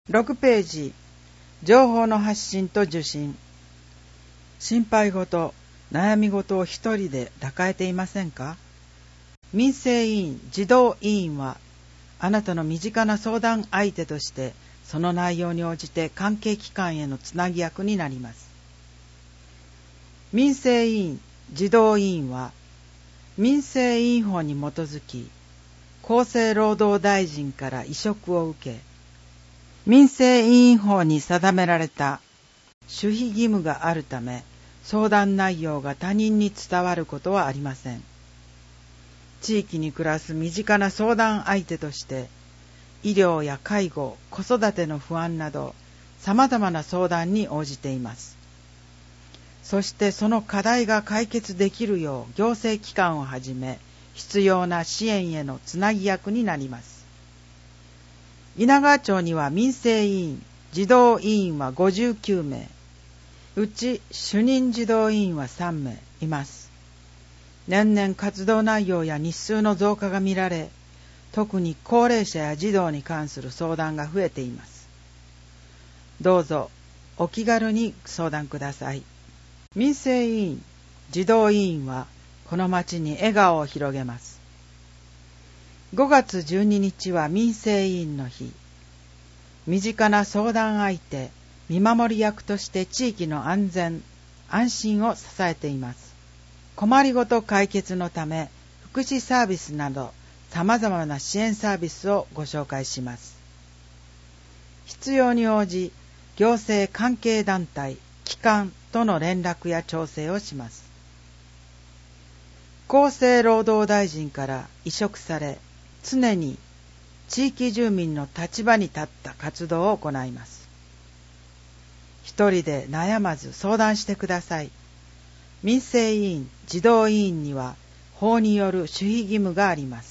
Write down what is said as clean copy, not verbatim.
6ページ、情報の発信と受信。心配事、悩み事を一人で抱えていませんか？民生委員、児童委員は、あなたの身近な相談相手として、その内容に応じて関係機関へのつなぎ役になります。民生委員、児童委員は、民生委員法に基づき、厚生労働大臣から委嘱を受け、民生委員法に定められた守秘義務があるため、相談内容が他人に伝わることはありません。地域に暮らす身近な相談相手として、医療や介護、子育ての不安など、様々な相談に応じています。そしてその課題が解決できるよう行政機関をはじめ、必要な支援へのつなぎ役になります。稲川町には民生委員、児童委員は59名、うち主任児童委員は3名います。年々活動内容や日数の増加が見られ、特に高齢者や児童に関する相談が増えています。どうぞお気軽に相談ください。民生委員、児童委員はこの町に笑顔を広げます。5月12日は民生委員の日。身近な相談相手、見守り役として地域の安全、安心を支えています。困りごと解決のため、福祉サービスなど様々な支援サービスをご紹介します。必要に応じ、行政関係団体、機関との連絡や調整をします。厚生労働大臣から委嘱され、常に地域住民の立場に立った活動を行います。一人で悩まず相談してください。民生委員、児童委員には法による守秘義務があります。